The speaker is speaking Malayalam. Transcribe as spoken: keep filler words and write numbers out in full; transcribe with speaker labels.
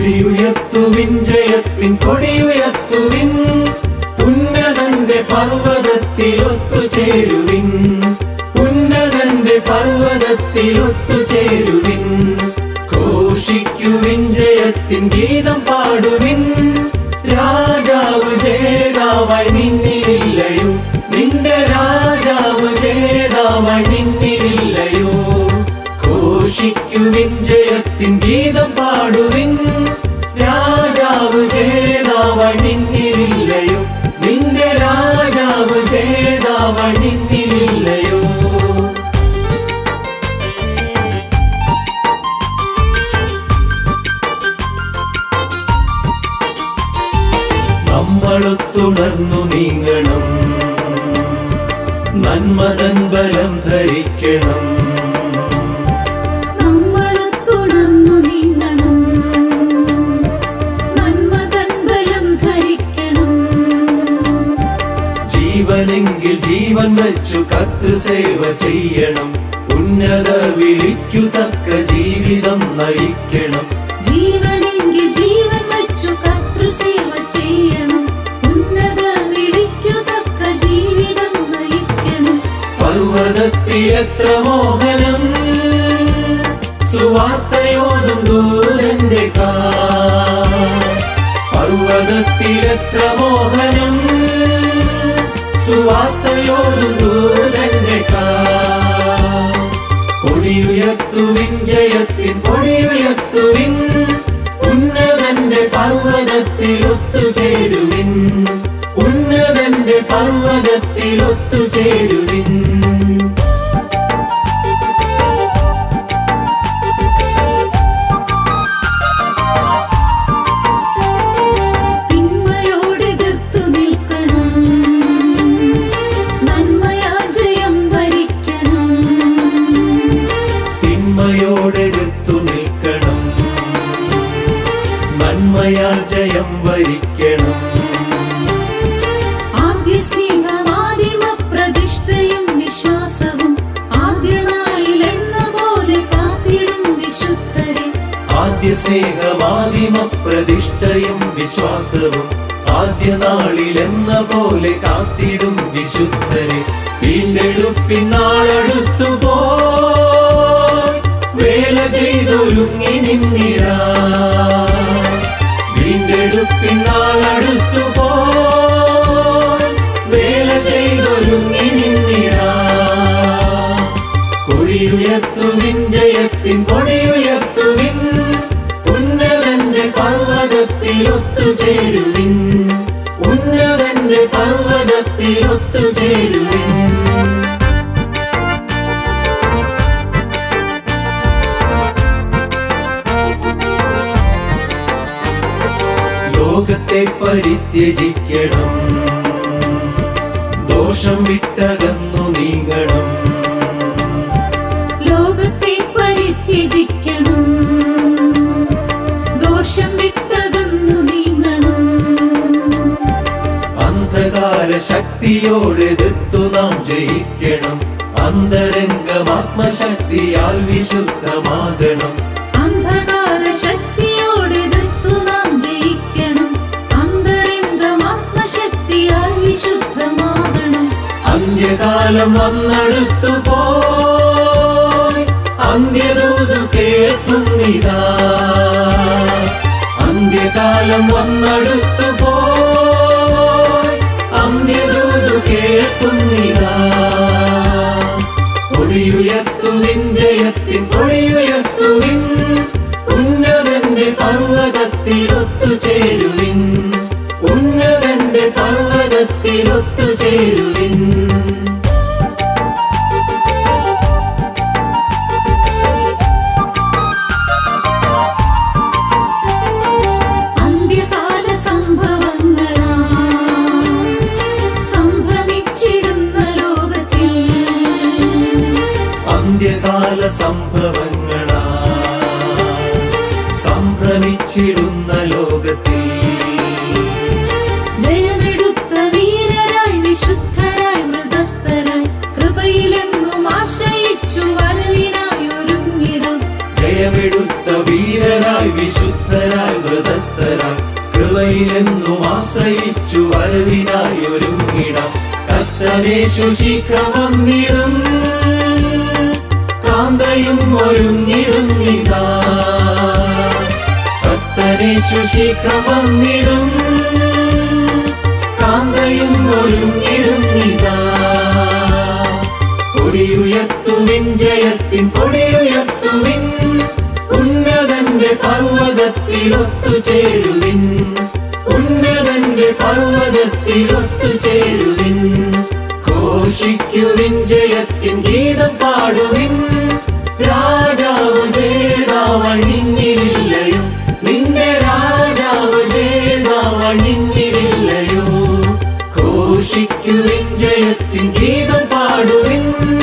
Speaker 1: കൊടിയുയർത്തുവിൻ, ജയത്തിൻ കൊടിയുയർത്തുവിൻ, ഉന്നതന്റെ പർവ്വതത്തിൽ ഒത്തുചേരുവിൻ, ഉന്നതന്റെ പർവ്വതത്തിൽ ഒത്തുചേരുവിൻ. ഘോഷിക്കുവിൻ, ജയത്തിൻ ഗീതം പാടുവിൻ, രാജാവ് ജേതാവായി നിന്നിലില്ലയോ, നിന്റെ രാജാവ് ജേതാവായി നിന്നിലില്ലയോ. ഘോഷിക്കുവിൻ, ജയത്തിൻ ഗീതം പാടുവിൻ, രാജാവ് ജേതാവായി നിന്നിലില്ലയോ, നിന്റെ രാജാവ് ജേതാവായി നിന്നിലില്ലയോ. നമ്മളൊത്തുണർന്നു നീങ്ങണം, നന്മതൻ ബലം ധരിക്കണം.
Speaker 2: നമ്മളൊത്തുണർന്നു നീങ്ങണം, നന്മതൻ ബലം ധരിക്കണം.
Speaker 1: ജീവനെങ്കിൽ ജീവൻ വച്ചു കർത്തൃസേവ ചെയ്യണം, ഉന്നത വിളിക്കു തക്ക ജീവിതം നയിക്കണം.
Speaker 2: ജീവനെങ്കിൽ ജീവൻ വച്ചു കർത്തൃസേവ ചെയ്യണം, ഉന്നത വിളിക്കു തക്ക ജീവിതം നയിക്കണം.
Speaker 1: പർവ്വതത്തിൽ എത്ര മോഹനം, സുവാർത്തയോതും ദൂതന്റെ കാൽ. പർവ്വതത്തിൽ എത്ര മോഹനം, സുവാർത്തയോതും ദൂതന്റെ കാൽ. കൊടിയുയർത്തുവിൻ, ജയത്തിൻ കൊടിയുയർത്തുവിൻ, ഉന്നതന്റെ പർവ്വതത്തിൽ ഒത്തുചേരുവിൻ, ഉന്നതന്റെ പർവ്വതത്തിൽ ഒത്തുചേരുവിൻ.
Speaker 2: തിന്മയോടെതിർത്തു നിൽക്കണം, നന്മയാൽ ജയം വരിക്കണം.
Speaker 1: തിന്മയോടെതിർത്തു നിൽക്കണം, നന്മയാൽ ജയം വരിക്കണം.
Speaker 2: ആദ്യ സ്നേഹമാദിമപ്രതിഷ്ഠയും വിശ്വാസവും ആദ്യനാളിലെന്ന പോലെ കാത്തിടും വിശുദ്ധരെ.
Speaker 1: ആദ്യ സ്നേഹമാദിമ പ്രതിഷ്ഠയും വിശ്വാസവും ആദ്യ നാളിലെന്ന പോലെ കാത്തിടും വിശുദ്ധരെ. വീണ്ടെടുപ്പിൻ നാളടുത്തു പോയി വേല ചെയ്തൊരുങ്ങി നിന്നിടാ. വീണ്ടെടുപ്പിൻ നാളടുത്തു പോയി വേല ചെയ്തൊരുങ്ങി നിന്നിടാ. കൊടിയുയർത്തുവിൻ, ജയത്തിൻ കൊടിയുയർത്തുവിൻ, ഉന്നതന്റെ പർവ്വതത്തിൽ ഒത്തുചേരുവിൻ, ഉന്നതന്റെ പർവ്വതത്തിൽ ഒത്തുചേരുവിൻ. ലോകത്തെ പരിത്യജിക്കണം, ദോഷം വിട്ടകന്നു നീങ്ങണം.
Speaker 2: ലോകത്തെ പരിത്യജിക്കണം, ദോഷം വിട്ടകന്നു നീങ്ങണം.
Speaker 1: അന്ധകാര ശക്തിയോടെതിർത്തു നാം ജയിക്കണം, അന്തരംഗമാത്മശക്തിയാൽ വിശുദ്ധമാകണം.
Speaker 2: അന്ധകാര ശക്തിയോടെതിർത്തു നാം ജയിക്കണം, അന്തരംഗമാത്മശക്തിയാൽ വിശുദ്ധമാകണം.
Speaker 1: അന്ത്യകാലം വന്നടുത്തു പോയി അന്ത്യദൂത് കേൾക്കുന്നിതാ. അന്ത്യകാലം വന്നടുത്തു പോയി അന്ത്യദൂത് കേൾക്കുന്നിതാ. കൊടിയുയർത്തുവിൻ, ജയത്തിൻ കൊടിയുയർത്തുവിൻ, ഉന്നതന്റെ പർവ്വതത്തിൽ ഒത്തുചേരുവിൻ, ഉന്നതന്റെ പർവ്വതത്തിൽ ഒത്തുചേരുവിൻ.
Speaker 2: അന്ത്യകാല സംഭവങ്ങളാ സംഭ്രമിച്ചിടുന്ന ലോകത്തിൽ,
Speaker 1: അന്ത്യകാല സംഭവങ്ങളാ സംഭ്രമിച്ചിടുന്ന ലോകത്തിൽ,
Speaker 2: ജയമെടുത്ത വീരരായി വിശുദ്ധരായി മൃതസ്ഥരായി കൃപയിലെന്നും ആശ്രയിച്ചു വരവിനായി ഒരുങ്ങിടം.
Speaker 1: ജയമെടുത്ത വീരരായി വിശുദ്ധരായി വ്രതസ്ഥരായി കൃപയിലെന്നും ആശ്രയിച്ചു വരവിനായി ഒരുങ്ങിടാം. കർത്തനേശു ശീഘ്രം വന്നിടും, കാന്തയും ഒരുങ്ങിടുന്നിതാ. കർത്തനേശു ശീഘ്രം വന്നിടും, കാന്തയും ഒരുങ്ങിടുന്നിതാ. കൊടിയുയർത്തുവിൻ, ജയത്തിൻ കൊടിയുയർത്തുവിൻ, ഉന്നതന്റെ പർവ്വതത്തിൽ ഒത്തുചേരുവിൻ. ഉന്നതന്റെ പർവ്വതത്തിൽ ഒത്തുചേരുവിൻ. ഘോഷിക്കുവിൻ, ജയത്തിൻ ഗീതം പാടുവിൻ. രാജാവ് ജേതാവണിഞ്ഞില്ലയോ, നിന്റെ രാജാവ് ജേതാവണിഞ്ഞില്ലയോ. ഘോഷിക്കുവിൻ, ജയത്തിൻ ഗീതം പാടുവിൻ.